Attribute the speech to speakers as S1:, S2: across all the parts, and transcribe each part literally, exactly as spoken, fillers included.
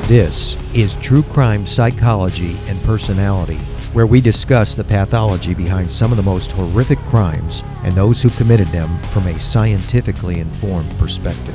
S1: This is True Crime Psychology and Personality, where we discuss the pathology behind some of the most horrific crimes and those who committed them from a scientifically informed perspective.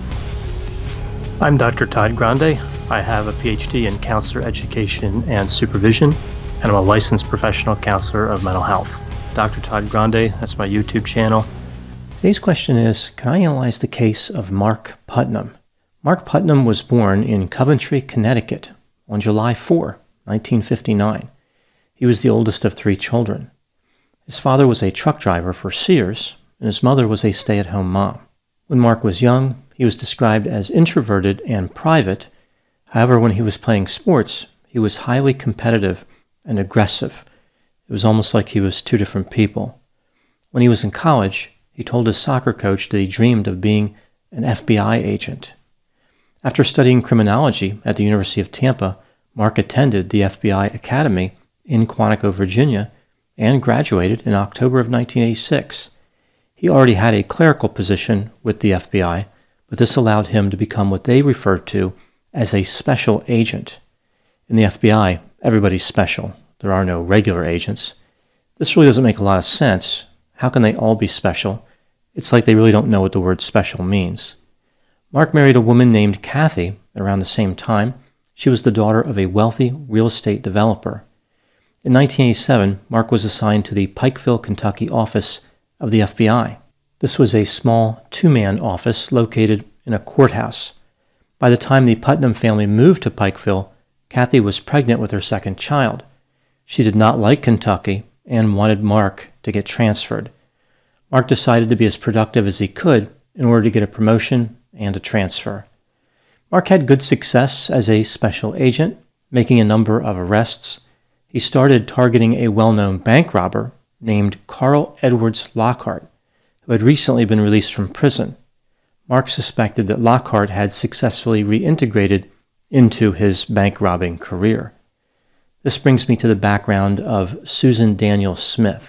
S2: I'm Doctor Todd Grande. I have a P H D in counselor education and supervision, and I'm a licensed professional counselor of mental health. Doctor Todd Grande, that's my YouTube channel. Today's question is, can I analyze the case of Mark Putnam? Mark Putnam was born in Coventry, Connecticut on July fourth, nineteen fifty-nine. He was the oldest of three children. His father was a truck driver for Sears, and his mother was a stay-at-home mom. When Mark was young, he was described as introverted and private. However, when he was playing sports, he was highly competitive and aggressive. It was almost like he was two different people. When he was in college, he told his soccer coach that he dreamed of being an F B I agent. After studying criminology at the University of Tampa, Mark attended the F B I Academy in Quantico, Virginia, and graduated in October of nineteen eighty-six. He already had a clerical position with the F B I, but this allowed him to become what they referred to as a special agent. In the F B I, everybody's special. There are no regular agents. This really doesn't make a lot of sense. How can they all be special? It's like they really don't know what the word special means. Mark married a woman named Kathy around the same time. She was the daughter of a wealthy real estate developer. In nineteen eighty-seven, Mark was assigned to the Pikeville, Kentucky office of the F B I. This was a small two-man office located in a courthouse. By the time the Putnam family moved to Pikeville, Kathy was pregnant with her second child. She did not like Kentucky and wanted Mark to get transferred. Mark decided to be as productive as he could in order to get a promotion and a transfer. Mark had good success as a special agent, making a number of arrests. He started targeting a well-known bank robber named Carl Edwards Lockhart, who had recently been released from prison. Mark suspected that Lockhart had successfully reintegrated into his bank robbing career. This brings me to the background of Susan Daniel Smith.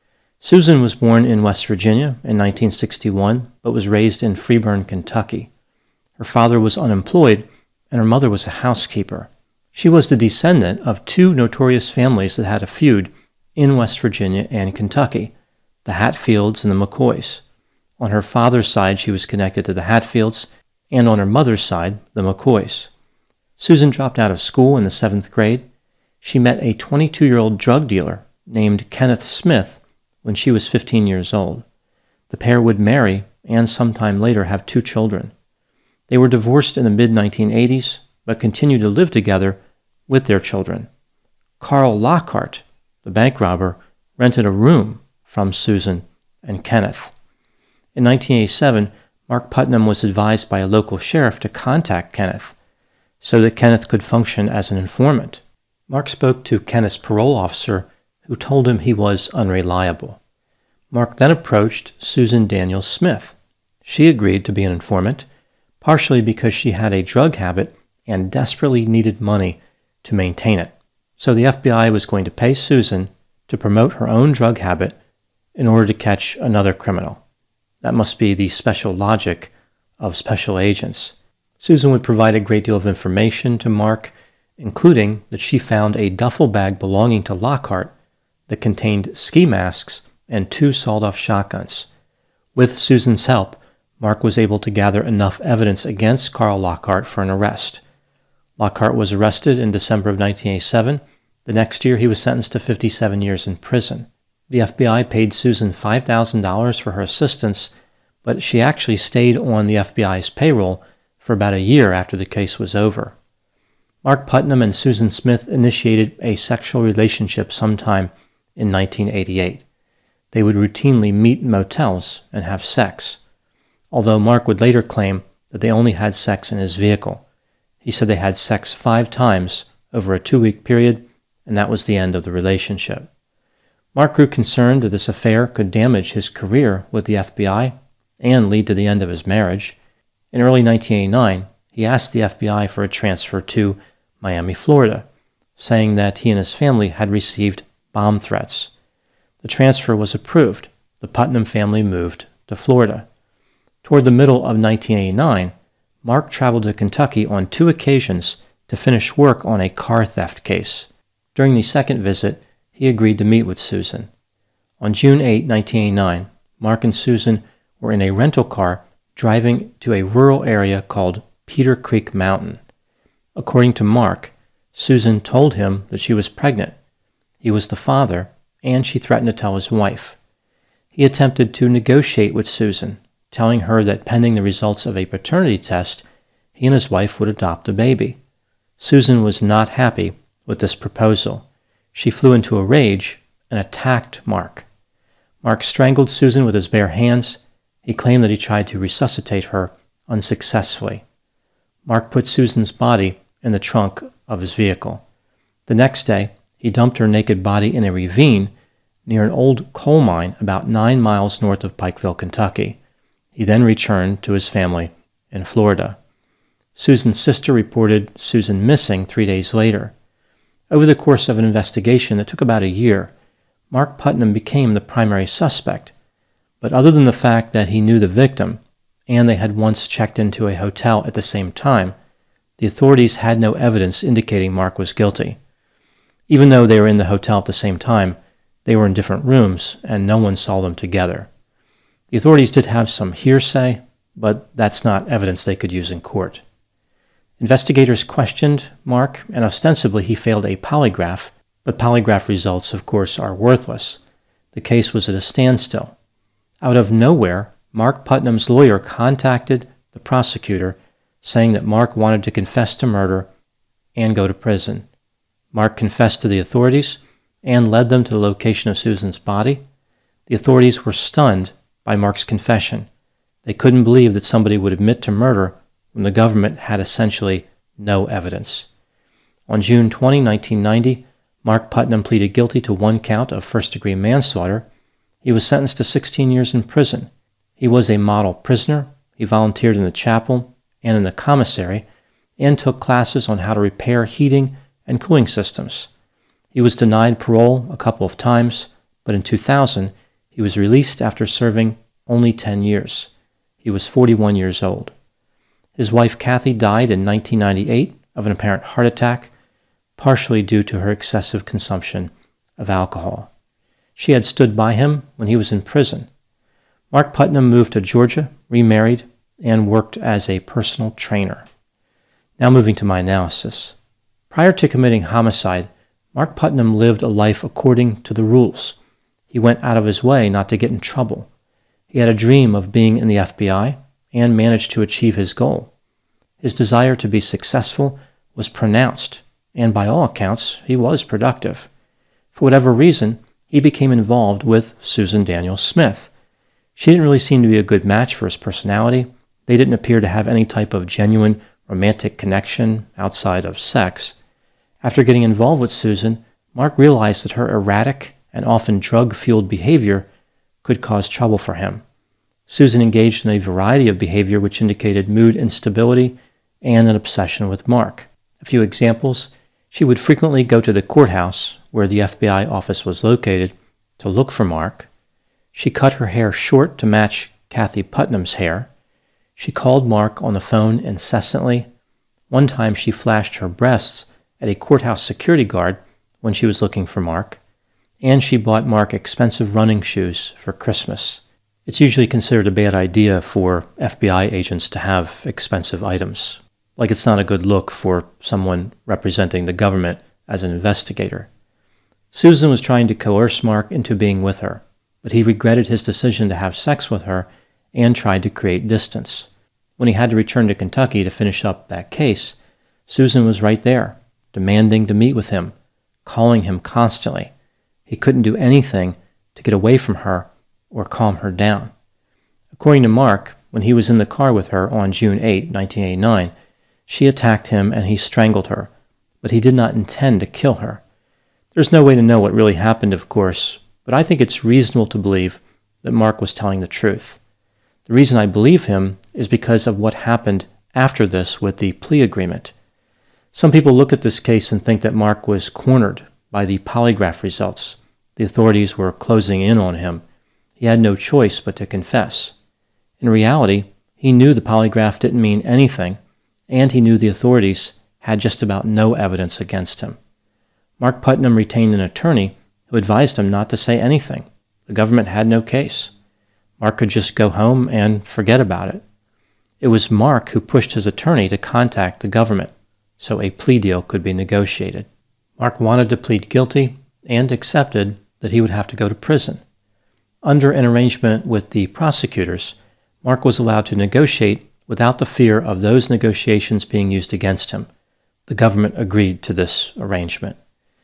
S2: Susan was born in West Virginia in nineteen sixty-one, but was raised in Freeburn, Kentucky. Her father was unemployed, and her mother was a housekeeper. She was the descendant of two notorious families that had a feud in West Virginia and Kentucky, the Hatfields and the McCoys. On her father's side, she was connected to the Hatfields, and on her mother's side, the McCoys. Susan dropped out of school in the seventh grade. She met a twenty-two-year-old drug dealer named Kenneth Smith when she was fifteen years old. The pair would marry and sometime later have two children. They were divorced in the mid nineteen eighties, but continued to live together with their children. Carl Lockhart, the bank robber, rented a room from Susan and Kenneth. In nineteen eighty-seven, Mark Putnam was advised by a local sheriff to contact Kenneth so that Kenneth could function as an informant. Mark spoke to Kenneth's parole officer, who told him he was unreliable. Mark then approached Susan Daniel Smith. She agreed to be an informant, partially because she had a drug habit and desperately needed money to maintain it. So the F B I was going to pay Susan to promote her own drug habit in order to catch another criminal. That must be the special logic of special agents. Susan would provide a great deal of information to Mark, including that she found a duffel bag belonging to Lockhart that contained ski masks and two sawed-off shotguns. With Susan's help, Mark was able to gather enough evidence against Carl Lockhart for an arrest. Lockhart was arrested in December of nineteen eighty-seven. The next year, he was sentenced to fifty-seven years in prison. The F B I paid Susan five thousand dollars for her assistance, but she actually stayed on the F B I's payroll for about a year after the case was over. Mark Putnam and Susan Smith initiated a sexual relationship sometime in nineteen eighty-eight. They would routinely meet in motels and have sex, although Mark would later claim that they only had sex in his vehicle. He said they had sex five times over a two-week period, and that was the end of the relationship. Mark grew concerned that this affair could damage his career with the F B I and lead to the end of his marriage. In early nineteen eighty-nine, he asked the F B I for a transfer to Miami, Florida, saying that he and his family had received bomb threats. The transfer was approved. The Putnam family moved to Florida. Toward the middle of nineteen eighty-nine, Mark traveled to Kentucky on two occasions
S3: to finish work on a car theft case. During the second visit, he agreed to meet with Susan. On June eighth, nineteen eighty-nine, Mark and Susan were in a rental car driving to a rural area called Peter Creek Mountain. According to Mark, Susan told him that she was pregnant. He was the father, and she threatened to tell his wife. He attempted to negotiate with Susan, telling her that pending the results of a paternity test, he and his wife would adopt a baby. Susan was not happy with this proposal. She flew into a rage and attacked Mark. Mark strangled Susan with his bare hands. He claimed that he tried to resuscitate her unsuccessfully. Mark put Susan's body in the trunk of his vehicle. The next day, he dumped her naked body in a ravine near an old coal mine about nine miles north of Pikeville, Kentucky. He then returned to his family in Florida. Susan's sister reported Susan missing three days later. Over the course of an investigation that took about a year, Mark Putnam became the primary suspect. But other than the fact that he knew the victim, and they had once checked into a hotel at the same time, the authorities had no evidence indicating Mark was guilty. Even though they were in the hotel at the same time, they were in different rooms, and no one saw them together. The authorities did have some hearsay, but that's not evidence they could use in court. Investigators questioned Mark, and ostensibly he failed a polygraph, but polygraph results, of course, are worthless. The case was at a standstill. Out of nowhere, Mark Putnam's lawyer contacted the prosecutor, saying that Mark wanted to confess to murder and go to prison. Mark confessed to the authorities and led them to the location of Susan's body. The authorities were stunned by Mark's confession. They couldn't believe that somebody would admit to murder when the government had essentially no evidence. On June twentieth, nineteen ninety, Mark Putnam pleaded guilty to one count of first-degree manslaughter. He was sentenced to sixteen years in prison. He was a model prisoner. He volunteered in the chapel and in the commissary and took classes on how to repair heating and cooling systems. He was denied parole a couple of times, but in two thousand, he was released after serving only ten years. He was forty-one years old. His wife Kathy died in nineteen ninety-eight of an apparent heart attack, partially due to her excessive consumption of alcohol. She had stood by him when he was in prison. Mark Putnam moved to Georgia, remarried, and worked as a personal trainer. Now moving to my analysis. Prior to committing homicide, Mark Putnam lived a life according to the rules. He went out of his way not to get in trouble. He had a dream of being in the F B I and managed to achieve his goal. His desire to be successful was pronounced, and by all accounts, he was productive. For whatever reason, he became involved with Susan Daniels Smith. She didn't really seem to be a good match for his personality. They didn't appear to have any type of genuine romantic connection outside of sex. After getting involved with Susan, Mark realized that her erratic and often drug-fueled behavior could cause trouble for him. Susan engaged in a variety of behavior which indicated mood instability and an obsession with Mark. A few examples: she would frequently go to the courthouse, where the F B I office was located, to look for Mark. She cut her hair short to match Kathy Putnam's hair. She called Mark on the phone incessantly. One time she flashed her breasts at a courthouse security guard when she was looking for Mark, and she bought Mark expensive running shoes for Christmas. It's usually considered a bad idea for F B I agents to have expensive items. Like it's not a good look for someone representing the government as an investigator. Susan was trying to coerce Mark into being with her, but he regretted his decision to have sex with her and tried to create distance. When he had to return to Kentucky to finish up that case, Susan was right there, demanding to meet with him, calling him constantly. He couldn't do anything to get away from her or calm her down. According to Mark, when he was in the car with her on June eighth, nineteen eighty-nine, she attacked him and he strangled her, but he did not intend to kill her. There's no way to know what really happened, of course, but I think it's reasonable to believe that Mark was telling the truth. The reason I believe him is because of what happened after this with the plea agreement. Some people look at this case and think that Mark was cornered by the polygraph results. The authorities were closing in on him. He had no choice but to confess. In reality, he knew the polygraph didn't mean anything, and he knew the authorities had just about no evidence against him. Mark Putnam retained an attorney who advised him not to say anything. The government had no case. Mark could just go home and forget about it. It was Mark who pushed his attorney to contact the government so a plea deal could be negotiated. Mark wanted to plead guilty and accepted that he would have to go to prison. Under an arrangement with the prosecutors, Mark was allowed to negotiate without the fear of those negotiations being used against him. The government agreed to this arrangement.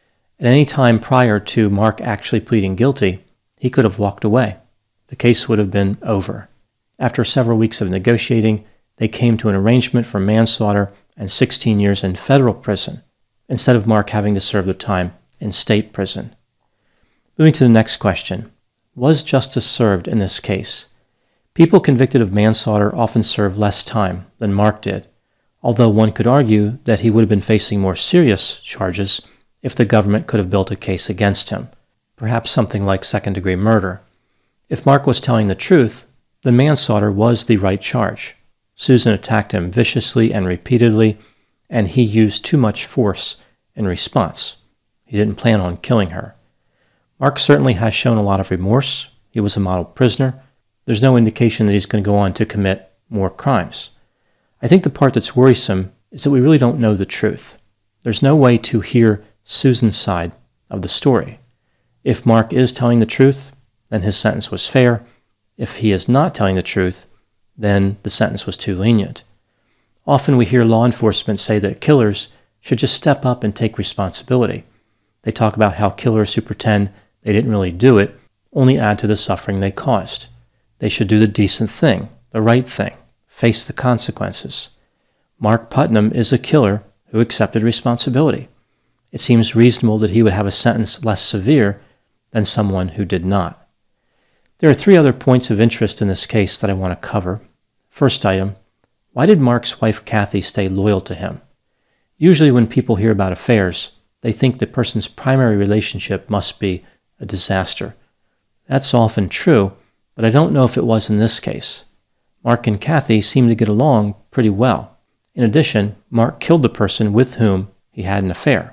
S3: At any time prior to Mark actually pleading guilty, he could have walked away. The case would have been over. After several weeks of negotiating, they came to an arrangement for manslaughter and sixteen years in federal prison, instead of Mark having to serve the time in state prison. Moving to the next question. Was justice served in this case? People convicted of manslaughter often serve less time than Mark did, although one could argue that he would have been facing more serious charges if the government could have built a case against him, perhaps something like second-degree murder. If Mark was telling the truth, then manslaughter was the right charge. Susan attacked him viciously and repeatedly, and he used too much force in response. He didn't plan on killing her. Mark certainly has shown a lot of remorse. He was a model prisoner. There's no indication that he's going to go on to commit more crimes. I think the part that's worrisome is that we really don't know the truth. There's no way to hear Susan's side of the story. If Mark is telling the truth, then his sentence was fair. If he is not telling the truth, then the sentence was too lenient. Often we hear law enforcement say that killers should just step up and take responsibility. They talk about how killers who pretend they didn't really do it only add to the suffering they caused. They should do the decent thing, the right thing, face the consequences. Mark Putnam is a killer who accepted responsibility. It seems reasonable that he would have a sentence less severe than someone who did not. There are three other points of interest in this case that I want to cover. First item, why did Mark's wife Kathy stay loyal to him? Usually when people hear about affairs, they think the person's primary relationship must be a disaster. That's often true, but I don't know if it was in this case. Mark and Kathy seemed to get along pretty well. In addition, Mark killed the person with whom he had an affair.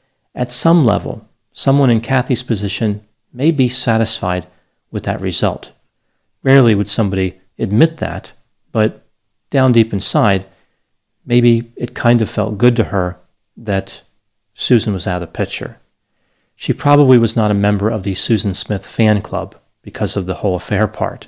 S3: At some level, someone in Kathy's position may be satisfied with that result. Rarely would somebody admit that, but down deep inside, maybe it kind of felt good to her that Susan was out of the picture. She probably was not a member of the Susan Smith fan club because of the whole affair part.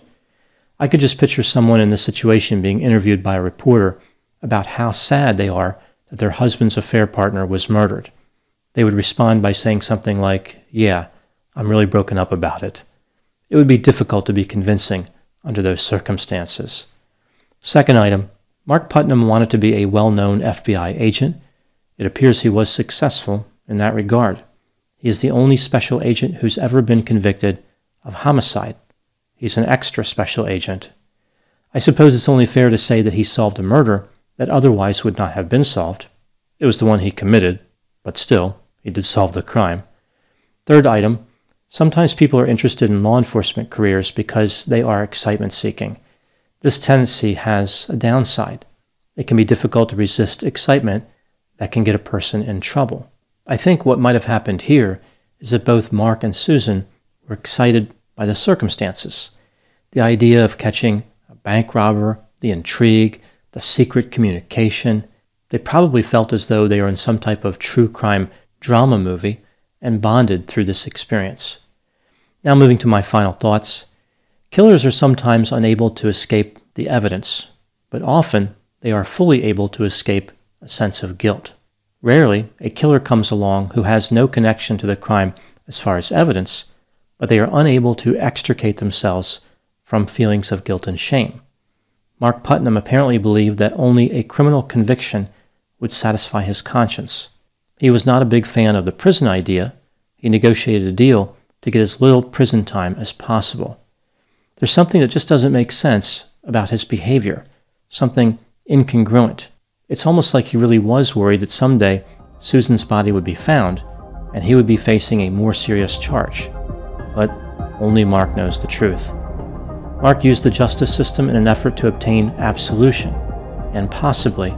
S3: I could just picture someone in this situation being interviewed by a reporter about how sad they are that their husband's affair partner was murdered. They would respond by saying something like, "Yeah, I'm really broken up about it." It would be difficult to be convincing under those circumstances. Second item, Mark Putnam wanted to be a well-known F B I agent. It appears he was successful in that regard. He is the only special agent who's ever been convicted of homicide. He's an extra special agent. I suppose it's only fair to say that he solved a murder that otherwise would not have been solved. It was the one he committed, but still, he did solve the crime. Third item, sometimes people are interested in law enforcement careers because they are excitement-seeking. This tendency has a downside. It can be difficult to resist excitement that can get a person in trouble. I think what might have happened here is that both Mark and Susan were excited by the circumstances. The idea of catching a bank robber, the intrigue, the secret communication. They probably felt as though they were in some type of true crime drama movie and bonded through this experience. Now moving to my final thoughts. Killers are sometimes unable to escape the evidence, but often they are fully able to escape a sense of guilt. Rarely, a killer comes along who has no connection to the crime as far as evidence, but they are unable to extricate themselves from feelings of guilt and shame. Mark Putnam apparently believed that only a criminal conviction would satisfy his conscience. He was not a big fan of the prison idea. He negotiated a deal to get as little prison time as possible. There's something that just doesn't make sense about his behavior, something incongruent. It's almost like he really was worried that someday Susan's body would be found and he would be facing a more serious charge. But only Mark knows the truth. Mark used the justice system in an effort to obtain absolution and possibly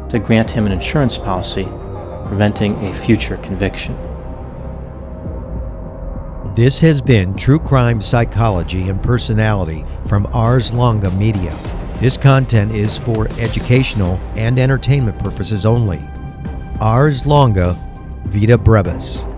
S3: to grant him an insurance policy, preventing a future conviction.
S1: This has been True Crime Psychology and Personality from Ars Longa Media. This content is for educational and entertainment purposes only. Ars Longa, Vita Brevis.